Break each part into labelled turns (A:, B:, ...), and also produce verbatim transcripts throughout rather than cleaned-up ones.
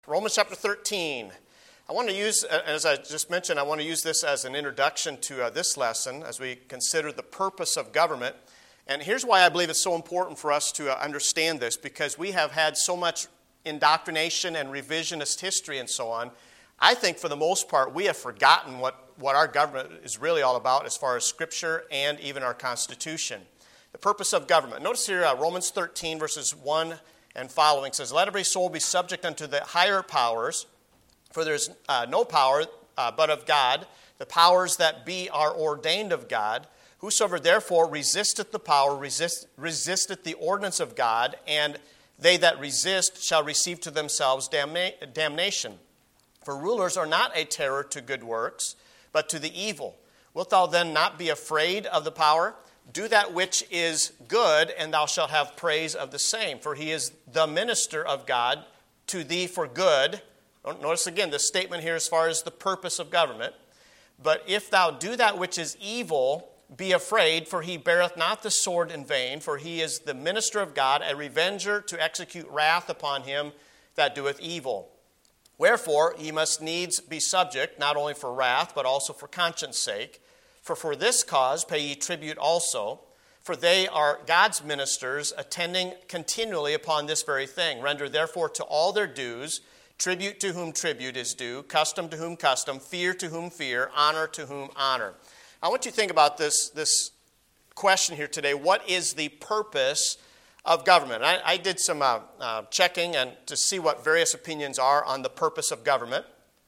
A: Romans chapter thirteen. I want to use, as I just mentioned, I want to use this as an introduction to uh, this lesson as we consider the purpose of government. And here's why I believe it's so important for us to uh, understand this, because we have had so much indoctrination and revisionist history and so on. I think for the most part we have forgotten what, what our government is really all about as far as Scripture and even our Constitution. The purpose of government. Notice here uh, Romans thirteen verses one and following says, "Let every soul be subject unto the higher powers, for there is uh, no power uh, but of God. The powers that be are ordained of God. Whosoever therefore resisteth the power resist, resisteth the ordinance of God, and they that resist shall receive to themselves damna- damnation. For rulers are not a terror to good works, but to the evil. Wilt thou then not be afraid of the power? Do that which is good, and thou shalt have praise of the same. For he is the minister of God to thee for good." Notice again the statement here as far as the purpose of government. "But if thou do that which is evil, be afraid, for he beareth not the sword in vain, for he is the minister of God, a revenger to execute wrath upon him that doeth evil. Wherefore ye must needs be subject, not only for wrath, but also for conscience sake. For for this cause pay ye tribute also, for they are God's ministers, attending continually upon this very thing. Render therefore to all their dues, tribute to whom tribute is due, custom to whom custom, fear to whom fear, honor to whom honor." I want you to think about this, this question here today. What is the purpose of government? I, I did some uh, uh, checking and to see what various opinions are on the purpose of government.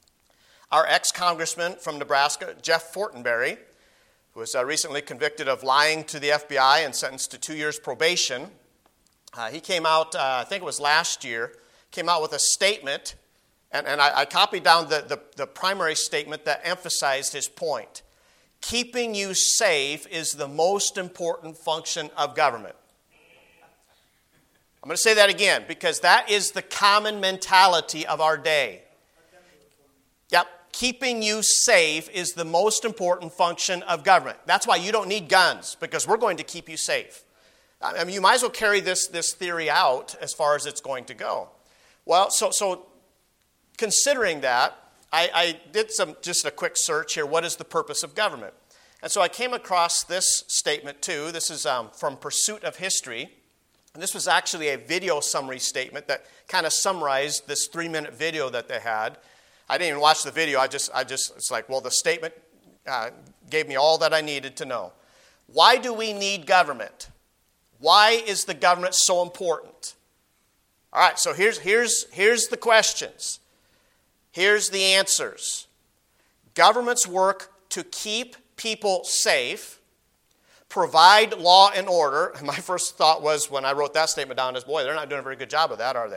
A: Our ex-congressman from Nebraska, Jeff Fortenberry, who was uh, recently convicted of lying to the F B I and sentenced to two years probation, uh, he came out, uh, I think it was last year, came out with a statement, and, and I, I copied down the, the, the primary statement that emphasized his point. Keeping you safe is the most important function of government. I'm going to say that again, because that is the common mentality of our day. Yep. Keeping you safe is the most important function of government. That's why you don't need guns, because we're going to keep you safe. I mean, you might as well carry this, this theory out as far as it's going to go. Well, so so considering that, I, I did some just a quick search here. What is the purpose of government? And so I came across this statement too. This is um, from Pursuit of History. And this was actually a video summary statement that kind of summarized this three-minute video that they had. I didn't even watch the video. I just, I just, it's like, well, the statement uh, gave me all that I needed to know. Why do we need government? Why is the government so important? All right, so here's, here's, here's the questions. Here's the answers. Governments work to keep people safe, provide law and order. My first thought was when I wrote that statement down is, boy, they're not doing a very good job of that, are they?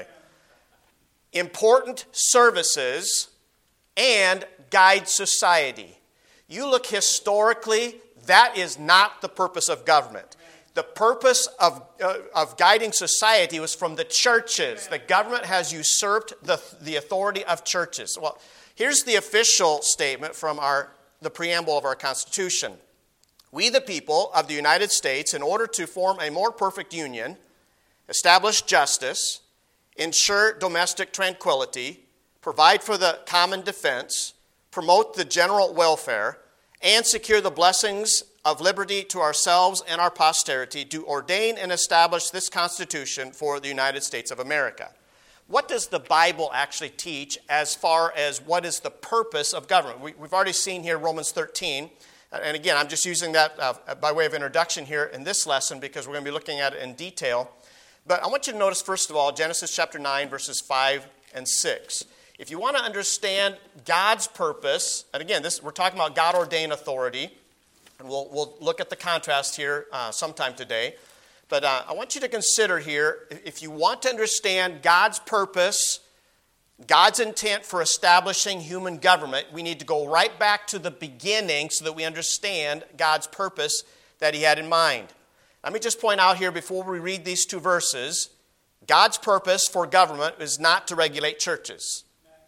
A: Important services, and guide society. You look historically, that is not the purpose of government. The purpose of, uh, of guiding society was from the churches. The government has usurped the, the authority of churches. Well, here's the official statement from our, the preamble of our Constitution. "We, the people of the United States, in order to form a more perfect union, establish justice, ensure domestic tranquility, provide for the common defense, promote the general welfare, and secure the blessings of liberty to ourselves and our posterity, do ordain and establish this Constitution for the United States of America." What does the Bible actually teach as far as what is the purpose of government? We, we've already seen here Romans thirteen. And again, I'm just using that uh, by way of introduction here in this lesson because we're going to be looking at it in detail. But I want you to notice, first of all, Genesis chapter nine, verses five and six. If you want to understand God's purpose, and again, this we're talking about God-ordained authority, and we'll, we'll look at the contrast here uh, sometime today. But uh, I want you to consider here, if you want to understand God's purpose, God's intent for establishing human government, we need to go right back to the beginning so that we understand God's purpose that he had in mind. Let me just point out here before we read these two verses, God's purpose for government is not to regulate churches.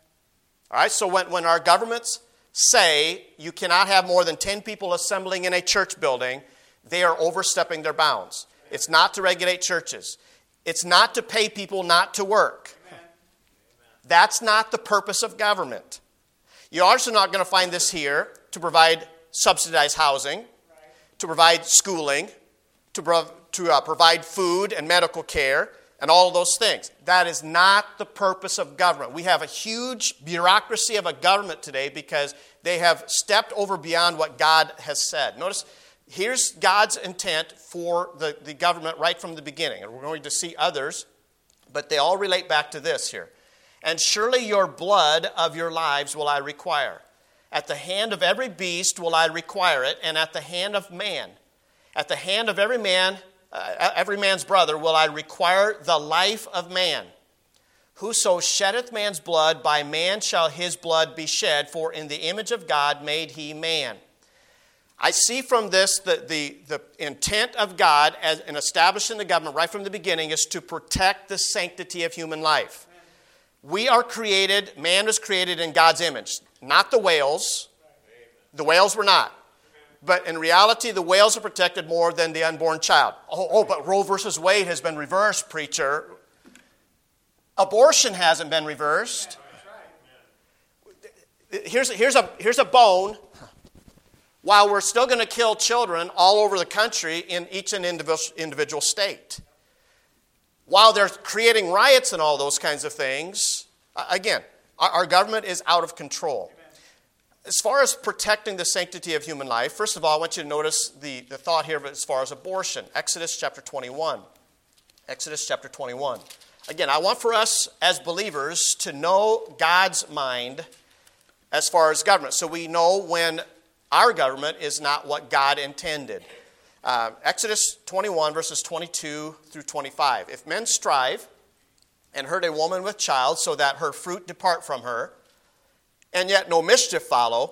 A: All right, so when, when our governments say you cannot have more than ten people assembling in a church building, they are overstepping their bounds. It's not to regulate churches. It's not to pay people not to work. That's not the purpose of government. You're also not going to find this here to provide subsidized housing, to provide schooling, to, prov- to uh, provide food and medical care, and all of those things. That is not the purpose of government. We have a huge bureaucracy of a government today because they have stepped over beyond what God has said. Notice, here's God's intent for the, the government right from the beginning. And we're going to see others, but they all relate back to this here. And surely your blood of your lives will I require. At the hand of every beast will I require it, and at the hand of man. At the hand of every man, uh, every man's brother will I require the life of man. Whoso sheddeth man's blood, by man shall his blood be shed, for in the image of God made he man. I see from this that the, the intent of God as in establishing the government right from the beginning is to protect the sanctity of human life. We are created, man was created in God's image, not the whales. The whales were not. But in reality, the whales are protected more than the unborn child. Oh, oh, but Roe versus Wade has been reversed, preacher. Abortion hasn't been reversed. Here's, here's, a, here's a bone. While we're still going to kill children all over the country in each and individual, individual state. While they're creating riots and all those kinds of things, again, our, our government is out of control. As far as protecting the sanctity of human life, first of all, I want you to notice the, the thought here as far as abortion. Exodus chapter twenty-one. Exodus chapter twenty-one. Again, I want for us as believers to know God's mind as far as government. So we know when our government is not what God intended. Uh, Exodus twenty-one, verses twenty-two through twenty-five. If men strive and hurt a woman with child so that her fruit depart from her, and yet no mischief follow,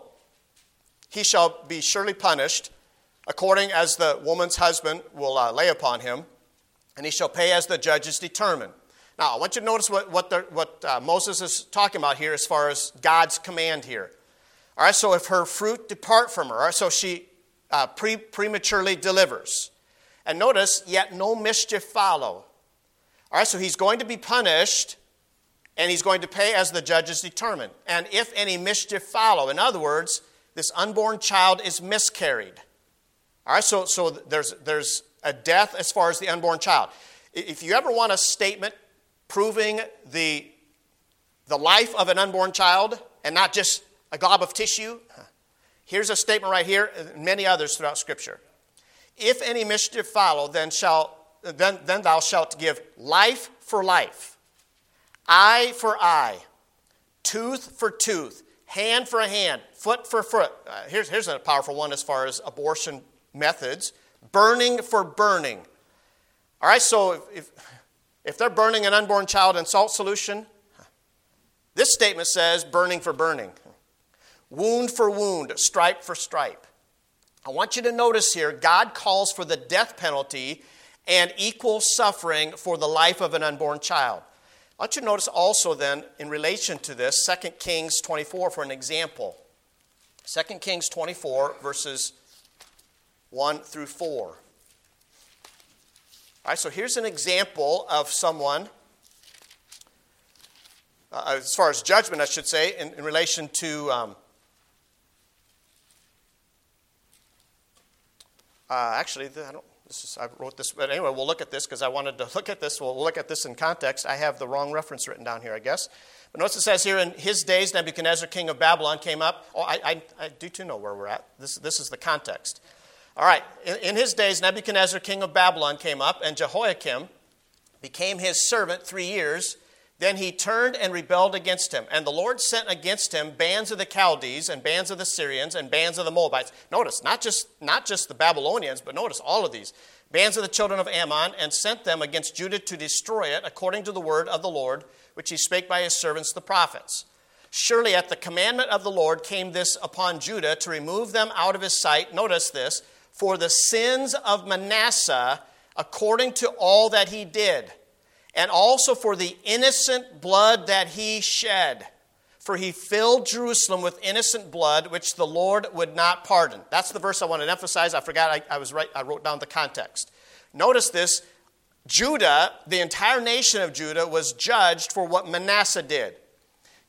A: he shall be surely punished, according as the woman's husband will uh, lay upon him, and he shall pay as the judges determine. Now, I want you to notice what, what, the, what uh, Moses is talking about here as far as God's command here. All right, so if her fruit depart from her, all right, so she uh, pre- prematurely delivers. And notice, yet no mischief follow. All right, so he's going to be punished, and he's going to pay as the judges determine. And if any mischief follow, in other words, this unborn child is miscarried. All right, so, so there's, there's a death as far as the unborn child. If you ever want a statement proving the, the life of an unborn child and not just a glob of tissue, here's a statement right here, and many others throughout Scripture. If any mischief follow, then shall then, then thou shalt give life for life, eye for eye, tooth for tooth, hand for hand, foot for foot. Uh, here's, here's a powerful one as far as abortion methods. Burning for burning. All right, so if, if, if they're burning an unborn child in salt solution, this statement says burning for burning. Wound for wound, stripe for stripe. I want you to notice here, God calls for the death penalty and equal suffering for the life of an unborn child. I want you to notice also then, in relation to this, Second Kings twenty-four for an example. Second Kings twenty-four, verses one through four. All right, so here's an example of someone, uh, as far as judgment, I should say, in, in relation to... Um, uh, actually, I don't... This is, I wrote this, but anyway, we'll look at this because I wanted to look at this. We'll look at this in context. I have the wrong reference written down here, I guess. But notice it says here, in his days, Nebuchadnezzar, king of Babylon, came up. Oh, I, I, I do too know where we're at. This, this is the context. All right, in, in his days, Nebuchadnezzar, king of Babylon, came up, and Jehoiakim became his servant three years. Then he turned and rebelled against him. And the Lord sent against him bands of the Chaldees and bands of the Syrians and bands of the Moabites. Notice, not just, not just the Babylonians, but notice all of these. Bands of the children of Ammon, and sent them against Judah to destroy it, according to the word of the Lord, which he spake by his servants the prophets. Surely at the commandment of the Lord came this upon Judah to remove them out of his sight. Notice this, for the sins of Manasseh, according to all that he did, and also for the innocent blood that he shed. For he filled Jerusalem with innocent blood, which the Lord would not pardon. That's the verse I wanted to emphasize. I forgot I, I was right. I wrote down the context. Notice this. Judah, the entire nation of Judah, was judged for what Manasseh did.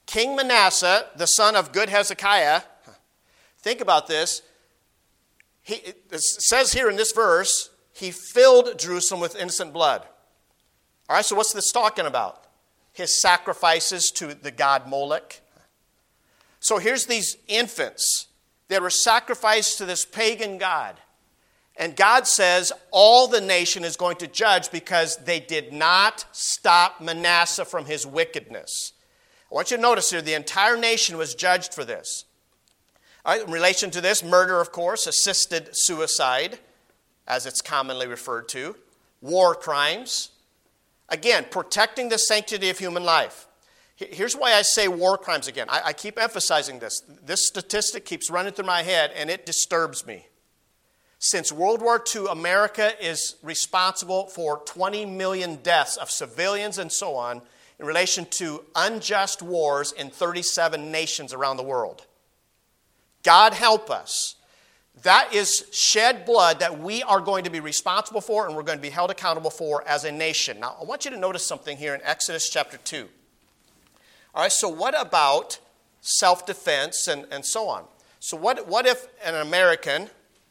A: King Manasseh, the son of good Hezekiah, think about this. He, it says here in this verse, he filled Jerusalem with innocent blood. All right, so what's this talking about? His sacrifices to the god Molech. So here's these infants that were sacrificed to this pagan god. And God says all the nation is going to judge because they did not stop Manasseh from his wickedness. I want you to notice here, the entire nation was judged for this. All right, in relation to this, murder, of course, assisted suicide, as it's commonly referred to, war crimes. Again, protecting the sanctity of human life. Here's why I say war crimes again. I, I keep emphasizing this. This statistic keeps running through my head, and it disturbs me. Since World War Two, America is responsible for twenty million deaths of civilians and so on in relation to unjust wars in thirty-seven nations around the world. God help us. That is shed blood that we are going to be responsible for and we're going to be held accountable for as a nation. Now, I want you to notice something here in Exodus chapter two. All right, so what about self-defense and, and so on? So what, what if an American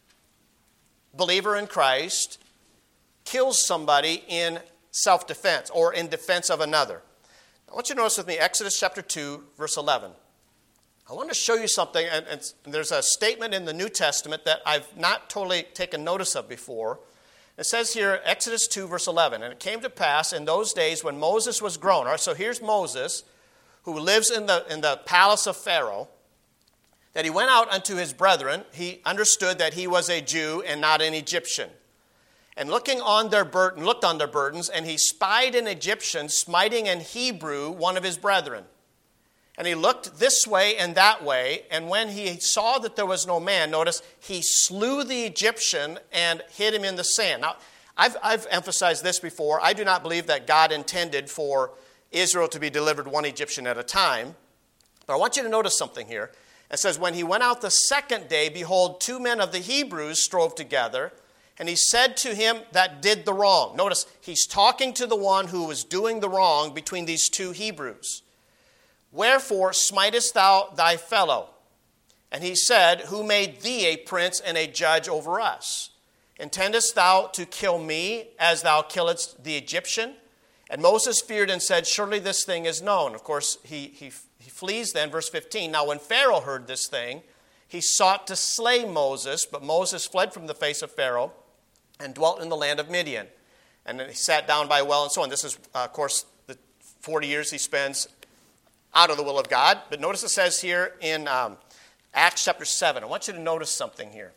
A: believer in Christ kills somebody in self-defense or in defense of another? I want you to notice with me Exodus chapter two, verse eleven. I want to show you something, and, and there's a statement in the New Testament that I've not totally taken notice of before. It says here, Exodus two, verse eleven, and it came to pass in those days when Moses was grown. All right, so here's Moses, who lives in the, in the palace of Pharaoh, that he went out unto his brethren. He understood that he was a Jew and not an Egyptian. And looking on their burden, looked on their burdens, and he spied an Egyptian smiting an Hebrew, one of his brethren. And he looked this way and that way, and when he saw that there was no man, notice, he slew the Egyptian and hid him in the sand. Now, I've, I've emphasized this before. I do not believe that God intended for Israel to be delivered one Egyptian at a time. But I want you to notice something here. It says, when he went out the second day, behold, two men of the Hebrews strove together, and he said to him that did the wrong. Notice, he's talking to the one who was doing the wrong between these two Hebrews. Wherefore smitest thou thy fellow? And he said, who made thee a prince and a judge over us? Intendest thou to kill me as thou killedst the Egyptian? And Moses feared and said, surely this thing is known. Of course, he, he, he flees then, verse fifteen. Now when Pharaoh heard this thing, he sought to slay Moses, but Moses fled from the face of Pharaoh and dwelt in the land of Midian. And then he sat down by a well and so on. This is, uh, of course, the forty years he spends out of the will of God. But notice it says here in um, Acts chapter seven. I want you to notice something here.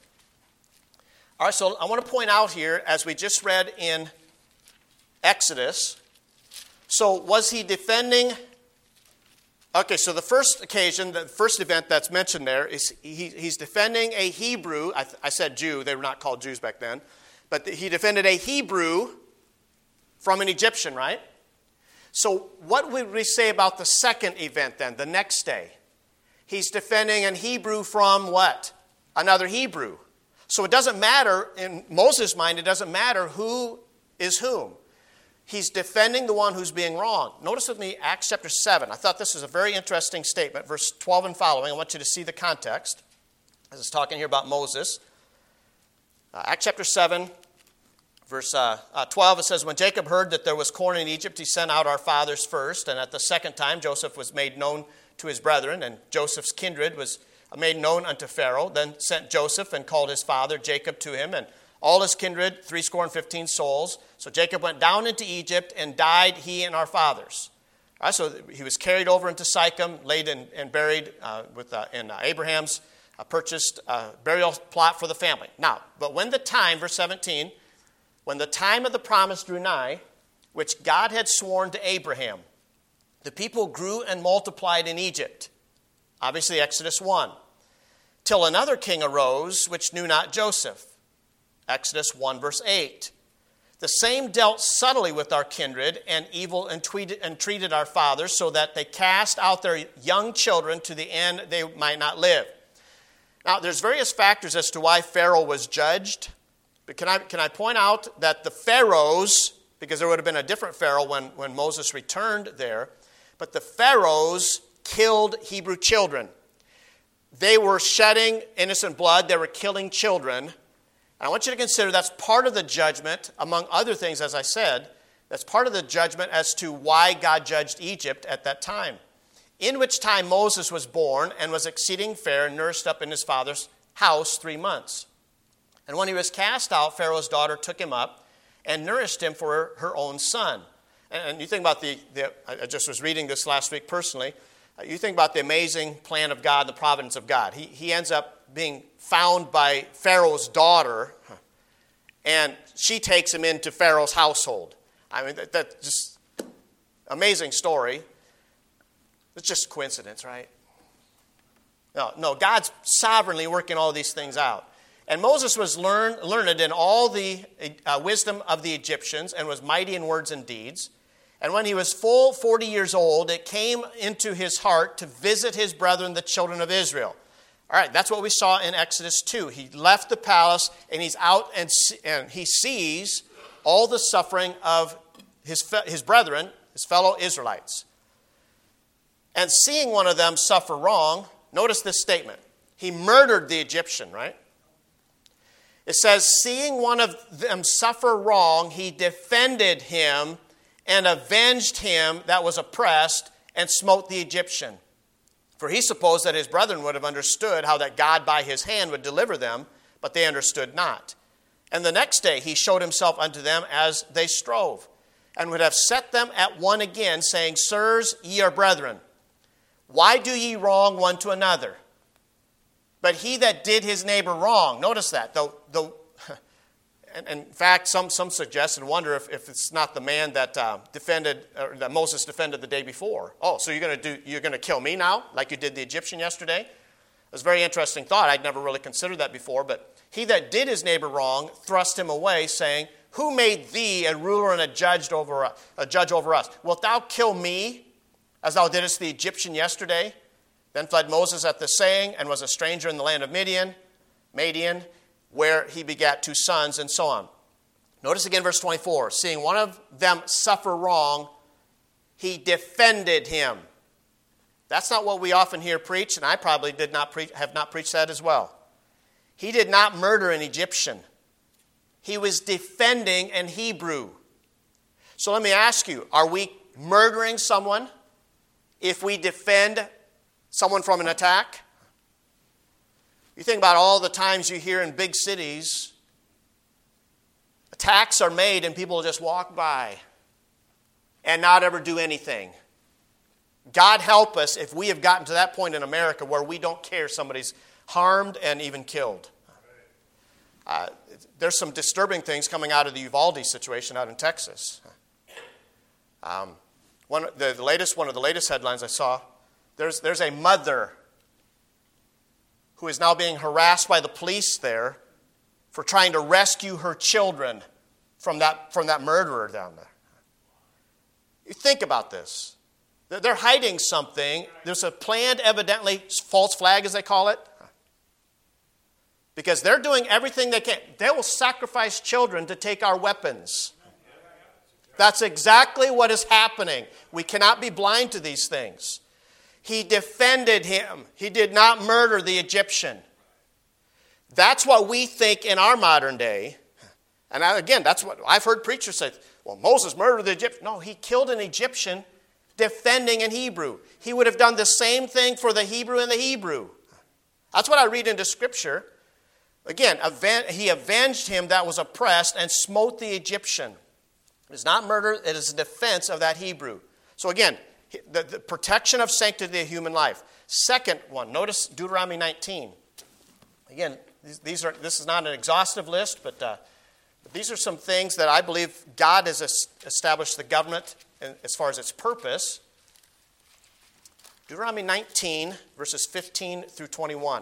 A: All right, so I want to point out here, as we just read in Exodus, so was he defending... Okay, so the first occasion, the first event that's mentioned there is he, he's defending a Hebrew. I, I said Jew. They were not called Jews back then. But he defended a Hebrew from an Egyptian, right? So what would we say about the second event then, the next day? He's defending an Hebrew from what? Another Hebrew. So it doesn't matter, in Moses' mind, it doesn't matter who is whom. He's defending the one who's being wrong. Notice with me Acts chapter seven. I thought this was a very interesting statement, verse twelve and following. I want you to see the context as it's talking here about Moses. Uh, Acts chapter seven, verse uh, uh, twelve, it says, when Jacob heard that there was corn in Egypt, he sent out our fathers first. And at the second time, Joseph was made known to his brethren, and Joseph's kindred was made known unto Pharaoh. Then sent Joseph and called his father Jacob to him, and all his kindred, threescore and fifteen souls. So Jacob went down into Egypt and died, he and our fathers. All right, so he was carried over into Sychem, laid in, and buried uh, with uh, in uh, Abraham's uh, purchased uh, burial plot for the family. Now, but when the time, verse seventeen, when the time of the promise drew nigh, which God had sworn to Abraham, the people grew and multiplied in Egypt. Obviously, Exodus one. Till another king arose, which knew not Joseph. Exodus one, verse eight. The same dealt subtly with our kindred and evil entreated, entreated our fathers, so that they cast out their young children to the end they might not live. Now, there's various factors as to why Pharaoh was judged. But can I, can I point out that the pharaohs, because there would have been a different Pharaoh when, when Moses returned there, but the pharaohs killed Hebrew children. They were shedding innocent blood. They were killing children. And I want you to consider that's part of the judgment, among other things, as I said, that's part of the judgment as to why God judged Egypt at that time. In which time Moses was born and was exceeding fair and nursed up in his father's house three months. And when he was cast out, Pharaoh's daughter took him up and nourished him for her, her own son. And, and you think about the, the, I just was reading this last week personally, uh, you think about the amazing plan of God, the providence of God. He, he ends up being found by Pharaoh's daughter, and she takes him into Pharaoh's household. I mean, that, that's just amazing story. It's just coincidence, right? No, no, God's sovereignly working all these things out. And Moses was learn, learned in all the uh, wisdom of the Egyptians and was mighty in words and deeds. And when he was full forty years old, it came into his heart to visit his brethren, the children of Israel. All right, that's what we saw in Exodus two. He left the palace and he's out and, and he sees all the suffering of his, his brethren, his fellow Israelites. And seeing one of them suffer wrong, notice this statement. He murdered the Egyptian, right? It says, seeing one of them suffer wrong, he defended him and avenged him that was oppressed and smote the Egyptian. For he supposed that his brethren would have understood how that God by his hand would deliver them, but they understood not. And the next day he showed himself unto them as they strove, and would have set them at one again, saying, Sirs, ye are brethren. Why do ye wrong one to another? But he that did his neighbor wrong, notice that, though, though and, and in fact, some, some suggest and wonder if, if it's not the man that uh, defended, or that Moses defended the day before. Oh, so you're going to do, you're going to kill me now, like you did the Egyptian yesterday? It was a very interesting thought. I'd never really considered that before. But he that did his neighbor wrong thrust him away, saying, Who made thee a ruler and a judge over a judge over us? Wilt thou kill me, as thou didst the Egyptian yesterday? Then fled Moses at the saying, and was a stranger in the land of Midian, Madian, where he begat two sons, and so on. Notice again verse twenty-four. Seeing one of them suffer wrong, he defended him. That's not what we often hear preached, and I probably did not pre- have not preached that as well. He did not murder an Egyptian. He was defending an Hebrew. So let me ask you, are we murdering someone if we defend someone from an attack? You think about all the times you hear in big cities, attacks are made and people just walk by and not ever do anything. God help us if we have gotten to that point in America where we don't care somebody's harmed and even killed. Uh, there's some disturbing things coming out of the Uvalde situation out in Texas. Um, one, the, the latest, one of the latest headlines I saw, there's, there's a mother who is now being harassed by the police there for trying to rescue her children from that, from that murderer down there. You think about this. They're hiding something. There's a planned, evidently, false flag, as they call it. Because they're doing everything they can. They will sacrifice children to take our weapons. That's exactly what is happening. We cannot be blind to these things. He defended him. He did not murder the Egyptian. That's what we think in our modern day. And again, that's what I've heard preachers say. Well, Moses murdered the Egyptian. No, he killed an Egyptian defending an Hebrew. He would have done the same thing for the Hebrew and the Hebrew. That's what I read into Scripture. Again, he avenged him that was oppressed and smote the Egyptian. It is not murder, it is a defense of that Hebrew. So again, the, the protection of sanctity of human life. Second one, notice Deuteronomy nineteen. Again, these, these are this is not an exhaustive list, but, uh, but these are some things that I believe God has established the government in, as far as its purpose. Deuteronomy nineteen, verses fifteen through twenty-one.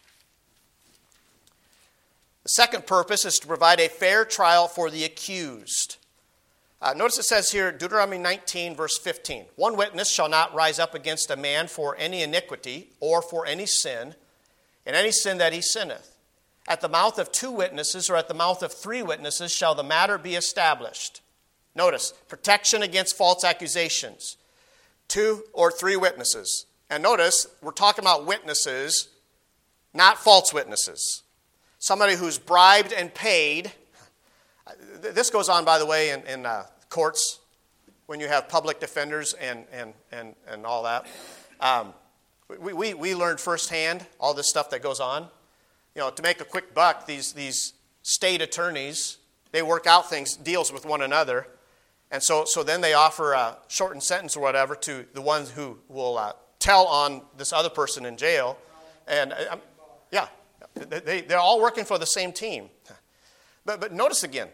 A: The second purpose is to provide a fair trial for the accused. Uh, notice it says here, Deuteronomy nineteen, verse fifteen. One witness shall not rise up against a man for any iniquity or for any sin, in any sin that he sinneth. At the mouth of two witnesses or at the mouth of three witnesses shall the matter be established. Notice, protection against false accusations. Two or three witnesses. And notice, we're talking about witnesses, not false witnesses. Somebody who's bribed and paid. This goes on, by the way, in, in uh, courts when you have public defenders and, and, and, and all that. Um, we, we, we learned firsthand all this stuff that goes on. You know, to make a quick buck, these, these state attorneys, they work out things, deals with one another. And so, so then they offer a shortened sentence or whatever to the ones who will uh, tell on this other person in jail. And uh, yeah, they, they're all working for the same team. But, but notice again.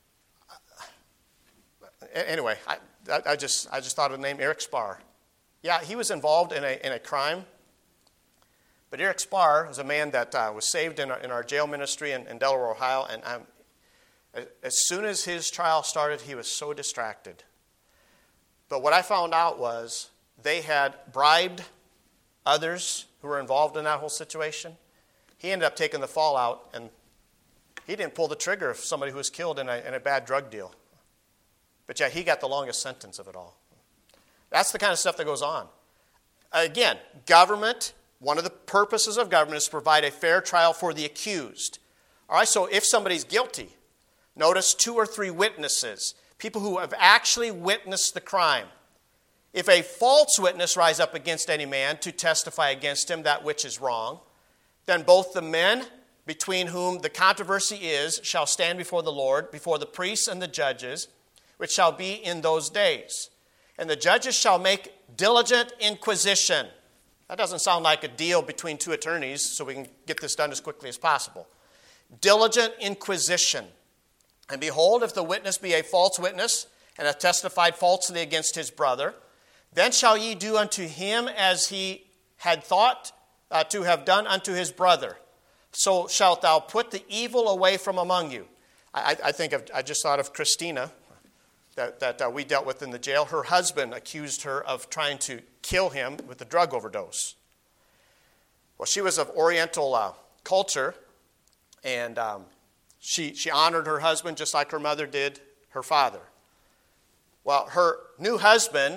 A: Anyway, I, I just I just thought of the name Eric Spar. Yeah, he was involved in a in a crime. But Eric Spar was a man that uh, was saved in our, in our jail ministry in, in Delaware, Ohio. And I'm, as soon as his trial started, he was so distracted. But what I found out was they had bribed others who were involved in that whole situation. He ended up taking the fallout, and he didn't pull the trigger of somebody who was killed in a, in a bad drug deal. But yeah, he got the longest sentence of it all. That's the kind of stuff that goes on. Again, government, one of the purposes of government is to provide a fair trial for the accused. All right, so if somebody's guilty, notice two or three witnesses, people who have actually witnessed the crime. If a false witness rise up against any man to testify against him that which is wrong, then both the men between whom the controversy is shall stand before the Lord, before the priests and the judges, which shall be in those days. And the judges shall make diligent inquisition. That doesn't sound like a deal between two attorneys, so we can get this done as quickly as possible. Diligent inquisition. And behold, if the witness be a false witness, and hath testified falsely against his brother, then shall ye do unto him as he had thought uh, to have done unto his brother. So shalt thou put the evil away from among you. I, I think of, I just thought of Christina that, that uh, we dealt with in the jail. Her husband accused her of trying to kill him with a drug overdose. Well, she was of Oriental uh, culture, and um, she, she honored her husband just like her mother did her father. Well, her new husband,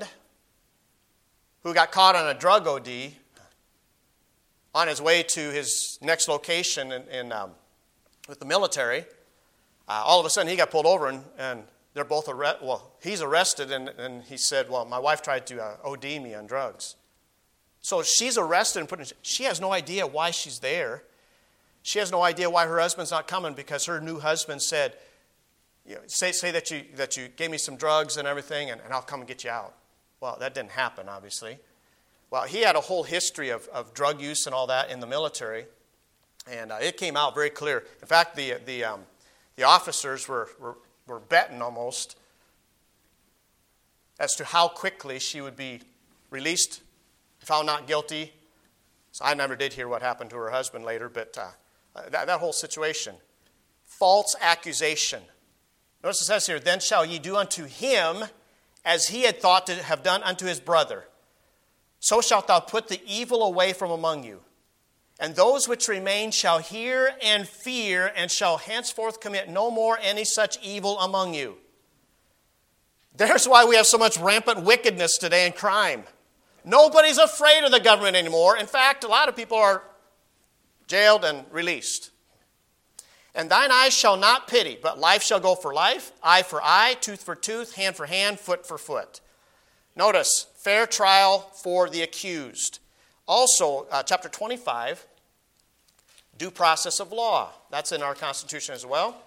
A: who got caught on a drug O D, on his way to his next location in, in um, with the military, uh, all of a sudden he got pulled over, and, and they're both arrested. Well, he's arrested, and, and he said, well, my wife tried to uh, O D me on drugs. So she's arrested and put in, she has no idea why she's there. She has no idea why her husband's not coming, because her new husband said, you know, say, say that you that you gave me some drugs and everything, and, and I'll come and get you out. Well, that didn't happen, obviously. Well, he had a whole history of, of drug use and all that in the military, and uh, it came out very clear. In fact, the the um, the officers were, were were betting almost as to how quickly she would be released, found not guilty. So I never did hear what happened to her husband later, but uh, that, that whole situation, false accusation. Notice it says here, then shall ye do unto him as he had thought to have done unto his brother. So shalt thou put the evil away from among you. And those which remain shall hear and fear, and shall henceforth commit no more any such evil among you. There's why we have so much rampant wickedness today and crime. Nobody's afraid of the government anymore. In fact, a lot of people are jailed and released. And thine eyes shall not pity, but life shall go for life, eye for eye, tooth for tooth, hand for hand, foot for foot. Notice, fair trial for the accused. Also, uh, chapter twenty-five, due process of law. That's in our Constitution as well.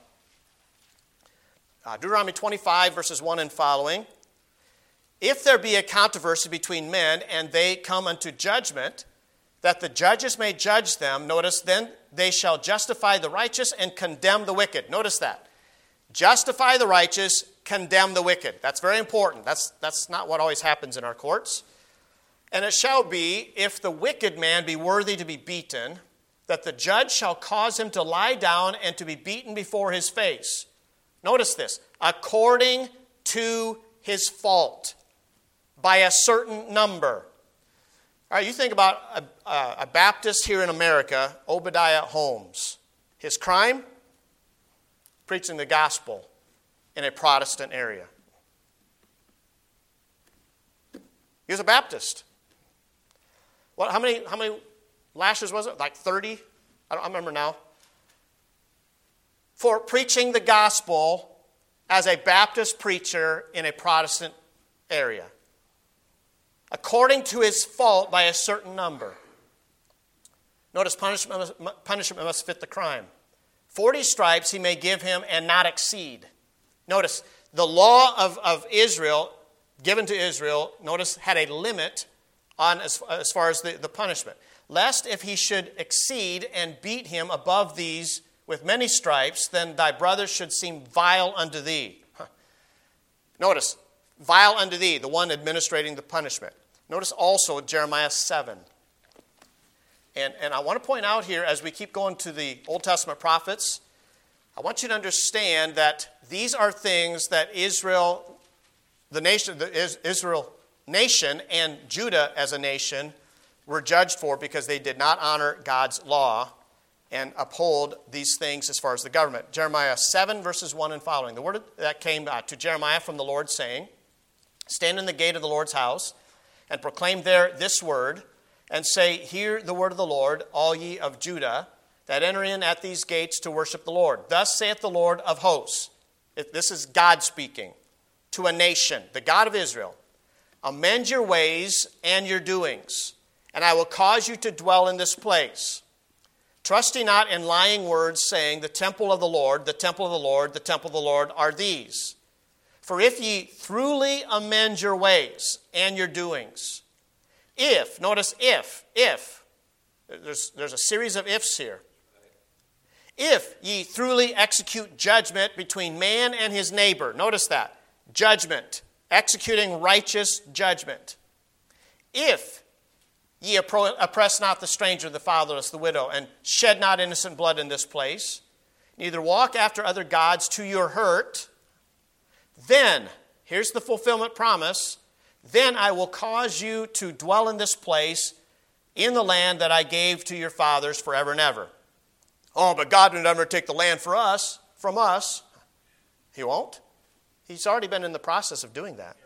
A: Uh, Deuteronomy twenty-five, verses one and following. If there be a controversy between men, and they come unto judgment, that the judges may judge them, notice, then they shall justify the righteous and condemn the wicked. Notice that. Justify the righteous, condemn the wicked. That's very important. That's, that's not what always happens in our courts. And it shall be, if the wicked man be worthy to be beaten, that the judge shall cause him to lie down and to be beaten before his face. Notice this. According to his fault, by a certain number. All right, you think about a, a, a Baptist here in America, Obadiah Holmes. His crime? Preaching the gospel in a Protestant area. He was a Baptist. What? How many? How many lashes was it? Like thirty? I don't I remember now. For preaching the gospel as a Baptist preacher in a Protestant area, according to his fault by a certain number. Notice punishment must, punishment must fit the crime. Forty stripes he may give him and not exceed. Notice, the law of, of Israel, given to Israel, notice, had a limit on as, as far as the, the punishment. Lest if he should exceed and beat him above these with many stripes, then thy brother should seem vile unto thee. Huh. Notice, vile unto thee, the one administrating the punishment. Notice also Jeremiah seven. And, and I want to point out here, as we keep going to the Old Testament prophets, I want you to understand that these are things that Israel, the nation, the Israel nation and Judah as a nation were judged for because they did not honor God's law and uphold these things as far as the government. Jeremiah seven, verses one and following. The word that came to Jeremiah from the Lord, saying, stand in the gate of the Lord's house, and proclaim there this word, and say, hear the word of the Lord, all ye of Judah, that enter in at these gates to worship the Lord. Thus saith the Lord of hosts. This is God speaking to a nation, the God of Israel. Amend your ways and your doings, and I will cause you to dwell in this place. Trust ye not in lying words, saying, the temple of the Lord, the temple of the Lord, the temple of the Lord are these. For if ye truly amend your ways and your doings, if, notice if, if, there's, there's a series of ifs here. If ye truly execute judgment between man and his neighbor, notice that, judgment, executing righteous judgment. If ye oppress not the stranger, the fatherless, the widow, and shed not innocent blood in this place, neither walk after other gods to your hurt, then, here's the fulfillment promise, then I will cause you to dwell in this place in the land that I gave to your fathers forever and ever. Oh, but God would never take the land for us, from us. He won't. He's already been in the process of doing that.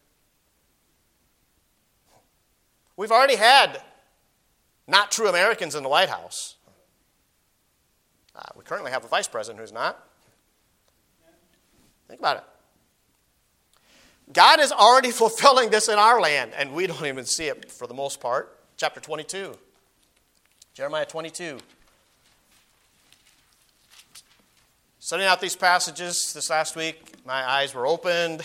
A: We've already had not true Americans in the White House. Uh, we currently have a vice president who's not. Think about it. God is already fulfilling this in our land, and we don't even see it for the most part. Chapter twenty-two. Jeremiah twenty-two. Studying out these passages this last week, my eyes were opened.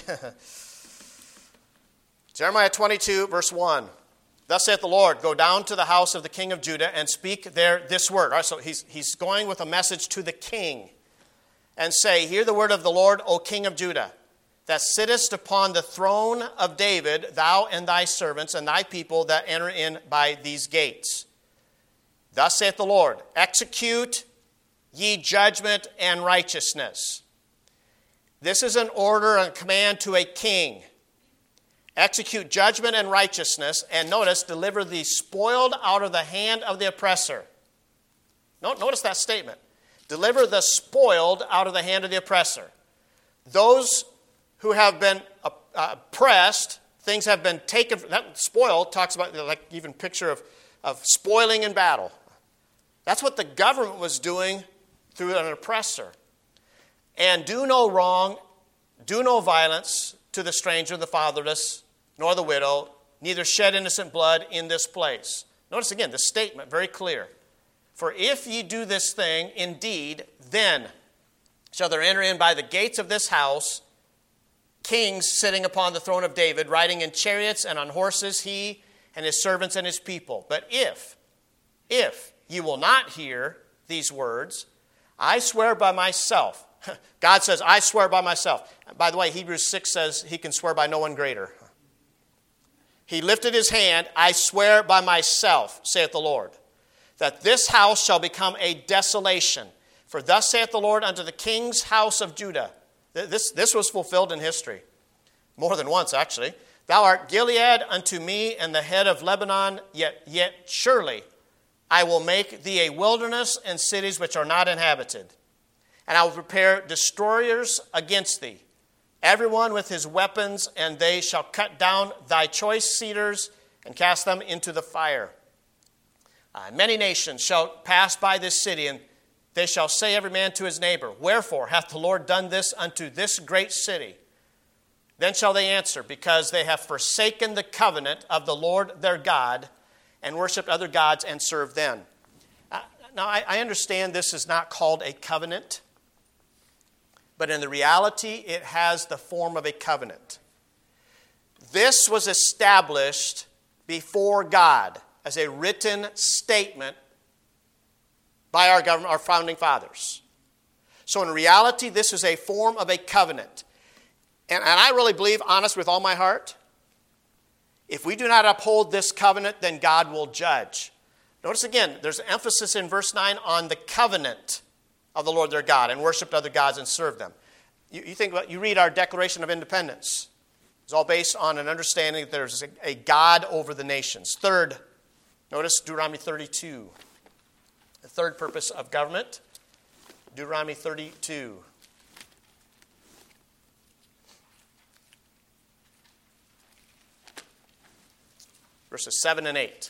A: Jeremiah twenty-two, verse one. Thus saith the Lord, go down to the house of the king of Judah and speak there this word. All right, so he's, he's going with a message to the king and say, hear the word of the Lord, O king of Judah, that sittest upon the throne of David, thou and thy servants and thy people that enter in by these gates. Thus saith the Lord, execute ye judgment and righteousness. This is an order and command to a king. Execute judgment and righteousness, and notice, deliver the spoiled out of the hand of the oppressor. Notice that statement. Deliver the spoiled out of the hand of the oppressor. Those who have been oppressed, things have been taken. That spoiled talks about, like, even picture of, of spoiling in battle. That's what the government was doing through an oppressor. And do no wrong, do no violence to the stranger, the fatherless, nor the widow, neither shed innocent blood in this place. Notice again, the statement, very clear. For if ye do this thing, indeed, then shall there enter in by the gates of this house kings sitting upon the throne of David, riding in chariots and on horses, he and his servants and his people. But if, if ye will not hear these words, I swear by myself. God says, I swear by myself. By the way, Hebrews six says he can swear by no one greater. He lifted his hand, I swear by myself, saith the Lord, that this house shall become a desolation. For thus saith the Lord unto the king's house of Judah. This, this was fulfilled in history. More than once, actually. Thou art Gilead unto me, and the head of Lebanon, yet, yet surely I will make thee a wilderness and cities which are not inhabited. And I will prepare destroyers against thee, everyone with his weapons, and they shall cut down thy choice cedars and cast them into the fire. Uh, many nations shall pass by this city, and they shall say every man to his neighbor, wherefore hath the Lord done this unto this great city? Then shall they answer, because they have forsaken the covenant of the Lord their God, and worshipped other gods and served them. Uh, now, I, I understand this is not called a covenant, but in the reality, it has the form of a covenant. This was established before God as a written statement by our government, our founding fathers. So in reality, this is a form of a covenant. And, and I really believe, honest with all my heart, if we do not uphold this covenant, then God will judge. Notice again, there's an emphasis in verse nine on the covenant of the Lord their God, and worshipped other gods and served them. You, you think about, you read our Declaration of Independence. It's all based on an understanding that there's a, a God over the nations. Third, notice Deuteronomy thirty-two. The third purpose of government, Deuteronomy thirty-two. Verses seven and eight.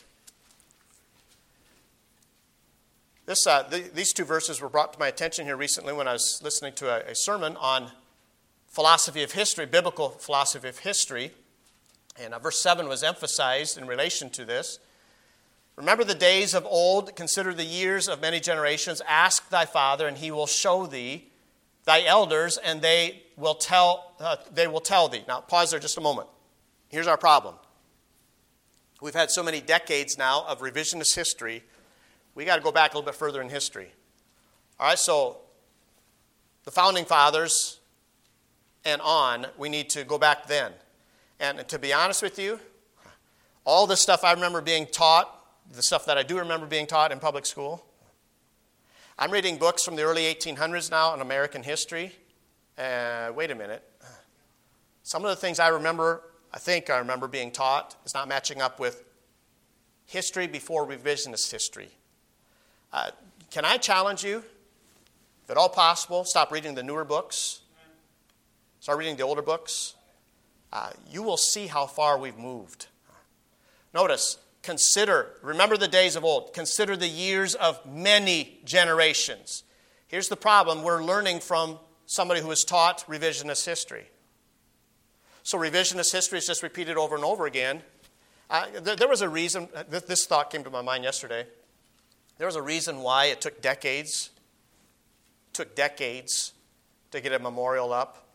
A: This, uh, th- these two verses were brought to my attention here recently when I was listening to a, a sermon on philosophy of history, biblical philosophy of history. And uh, verse seven was emphasized in relation to this. Remember the days of old, consider the years of many generations. Ask thy father, and he will show thee, thy elders, and they will tell, uh, they will tell thee. Now, pause there just a moment. Here's our problem. We've had so many decades now of revisionist history, we got to go back a little bit further in history. All right, so the founding fathers and on, we need to go back then. And to be honest with you, all this stuff I remember being taught, the stuff that I do remember being taught in public school, I'm reading books from the early eighteen hundreds now on American history. Uh, wait a minute. Some of the things I remember, I think I remember being taught, is not matching up with history before revisionist history. Uh, can I challenge you, if at all possible, stop reading the newer books, start reading the older books. Uh, you will see how far we've moved. Notice, consider, remember the days of old. Consider the years of many generations. Here's the problem. We're learning from somebody who has taught revisionist history. So revisionist history is just repeated over and over again. Uh, there, there was a reason, th- this thought came to my mind yesterday. There was a reason why it took decades, took decades to get a memorial up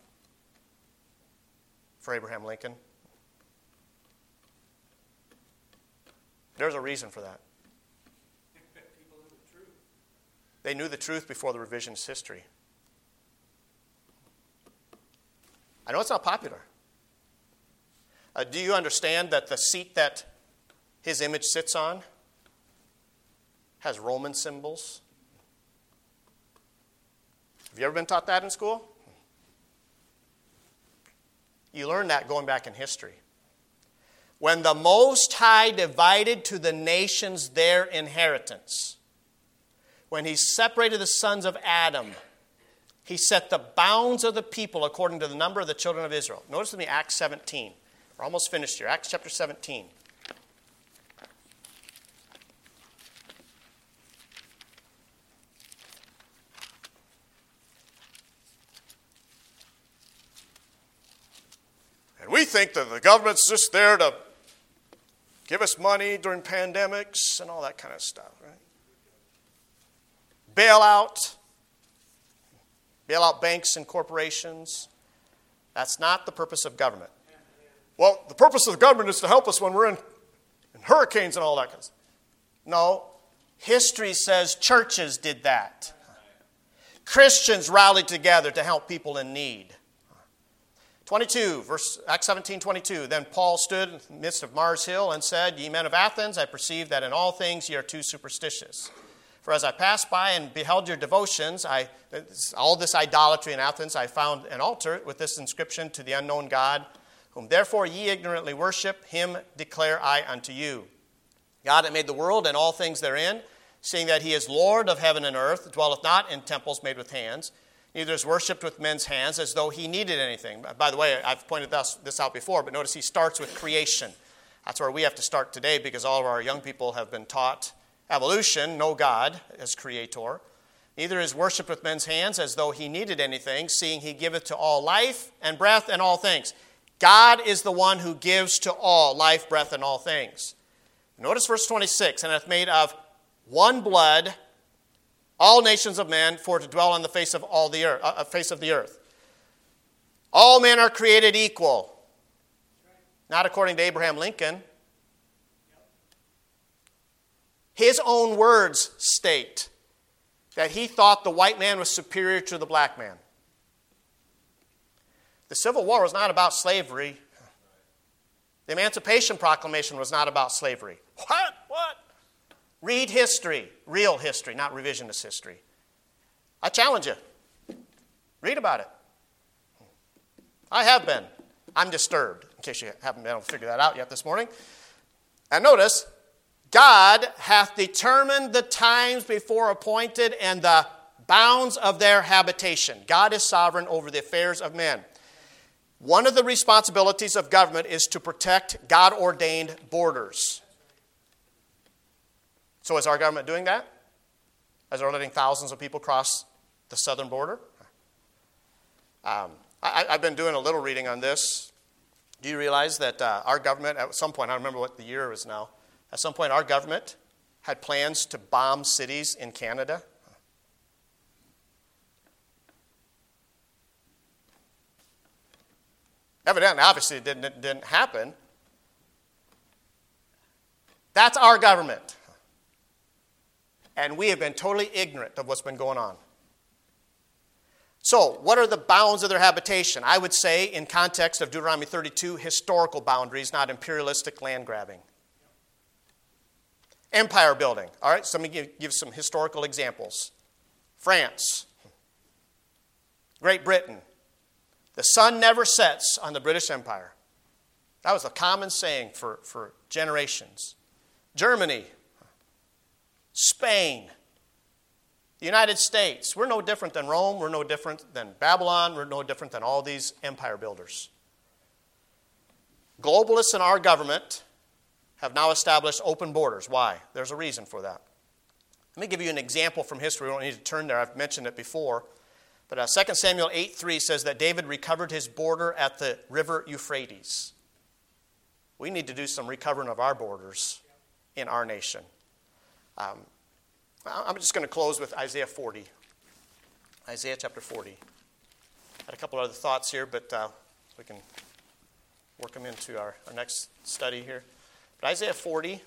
A: for Abraham Lincoln. There's a reason for that.
B: People knew the truth.
A: They knew the truth before the revisionist history. I know it's not popular. Uh, do you understand that the seat that his image sits on has Roman symbols? Have you ever been taught that in school? You learn that going back in history. When the Most High divided to the nations their inheritance, when he separated the sons of Adam, he set the bounds of the people according to the number of the children of Israel. Notice with me Acts seventeen. We're almost finished here. Acts chapter seventeen. And we think that the government's just there to give us money during pandemics and all that kind of stuff, right? Bail out. Bail out banks and corporations. That's not the purpose of government. Well, the purpose of the government is to help us when we're in, in hurricanes and all that kind of stuff. No. History says churches did that. Christians rallied together to help people in need. twenty-two, verse Acts seventeen, twenty-two. Then Paul stood in the midst of Mars Hill and said, Ye men of Athens, I perceive that in all things ye are too superstitious. For as I passed by and beheld your devotions, I all this idolatry in Athens, I found an altar with this inscription, To the unknown God, whom therefore ye ignorantly worship, him declare I unto you. God that made the world and all things therein, seeing that he is Lord of heaven and earth, dwelleth not in temples made with hands, neither is worshipped with men's hands as though he needed anything. By the way, I've pointed this, this out before, but notice he starts with creation. That's where we have to start today because all of our young people have been taught evolution, no God as creator. Neither is worshipped with men's hands as though he needed anything, seeing he giveth to all life and breath and all things. God is the one who gives to all life, breath, and all things. Notice verse twenty-six, and hath made of one blood all nations of men for to dwell on the face of all the earth, uh, face of the earth. All men are created equal. Not according to Abraham Lincoln. His own words state that he thought the white man was superior to the black man. The Civil War was not about slavery. The Emancipation Proclamation was not about slavery. What? What? Read history, real history, not revisionist history. I challenge you. Read about it. I have been. I'm disturbed, in case you haven't been able to figure that out yet this morning. And notice, God hath determined the times before appointed and the bounds of their habitation. God is sovereign over the affairs of men. One of the responsibilities of government is to protect God-ordained borders. So is our government doing that? As they're letting thousands of people cross the southern border? Um, I, I've been doing a little reading on this. Do you realize that uh, our government, at some point, I don't remember what the year is now, at some point our government had plans to bomb cities in Canada? Evidently, obviously, it didn't, it didn't happen. That's our government. And we have been totally ignorant of what's been going on. So, what are the bounds of their habitation? I would say, in context of Deuteronomy thirty-two, historical boundaries, not imperialistic land grabbing. Empire building. All right, so let me give, give some historical examples. France, Great Britain. The sun never sets on the British Empire. That was a common saying for, for generations. Germany, Spain, the United States. We're no different than Rome. We're no different than Babylon. We're no different than all these empire builders. Globalists in our government have now established open borders. Why? There's a reason for that. Let me give you an example from history. We don't need to turn there. I've mentioned it before. But uh, Second Samuel eight three says that David recovered his border at the river Euphrates. We need to do some recovering of our borders in our nation. Um, I'm just going to close with Isaiah forty. Isaiah chapter forty. I had a couple other thoughts here, but uh, we can work them into our, our next study here. But Isaiah forty.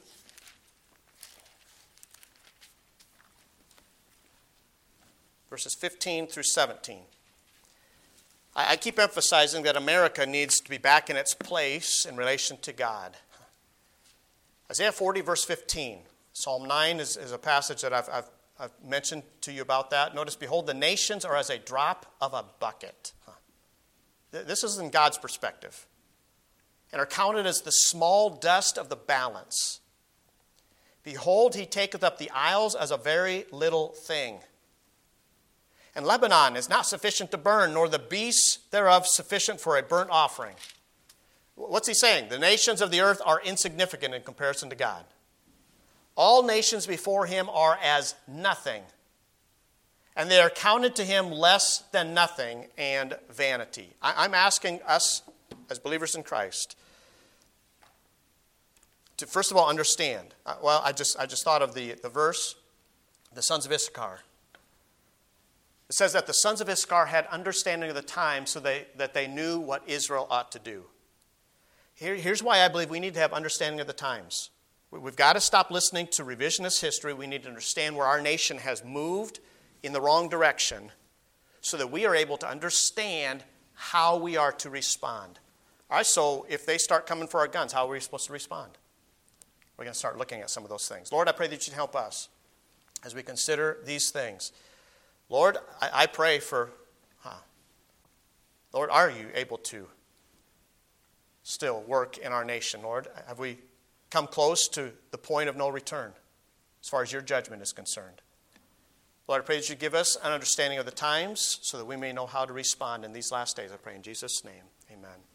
A: Verses fifteen through seventeen. I, I keep emphasizing that America needs to be back in its place in relation to God. Isaiah forty, verse fifteen. Psalm nine is, is a passage that I've, I've, I've mentioned to you about that. Notice, behold, the nations are as a drop of a bucket. Huh. This is in God's perspective. And are counted as the small dust of the balance. Behold, he taketh up the isles as a very little thing. And Lebanon is not sufficient to burn, nor the beasts thereof sufficient for a burnt offering. What's he saying? The nations of the earth are insignificant in comparison to God. All nations before him are as nothing, and they are counted to him less than nothing and vanity. I'm asking us, as believers in Christ, to first of all understand. Well, I just I just thought of the, the verse, the sons of Issachar. It says that the sons of Issachar had understanding of the time so they, that they knew what Israel ought to do. Here, here's why I believe we need to have understanding of the times. We've got to stop listening to revisionist history. We need to understand where our nation has moved in the wrong direction so that we are able to understand how we are to respond. All right, so if they start coming for our guns, how are we supposed to respond? We're going to start looking at some of those things. Lord, I pray that you'd help us as we consider these things. Lord, I, I pray for, huh, Lord, are you able to still work in our nation, Lord? Have we come close to the point of no return as far as your judgment is concerned? Lord, I pray that you give us an understanding of the times so that we may know how to respond in these last days. I pray in Jesus' name, amen.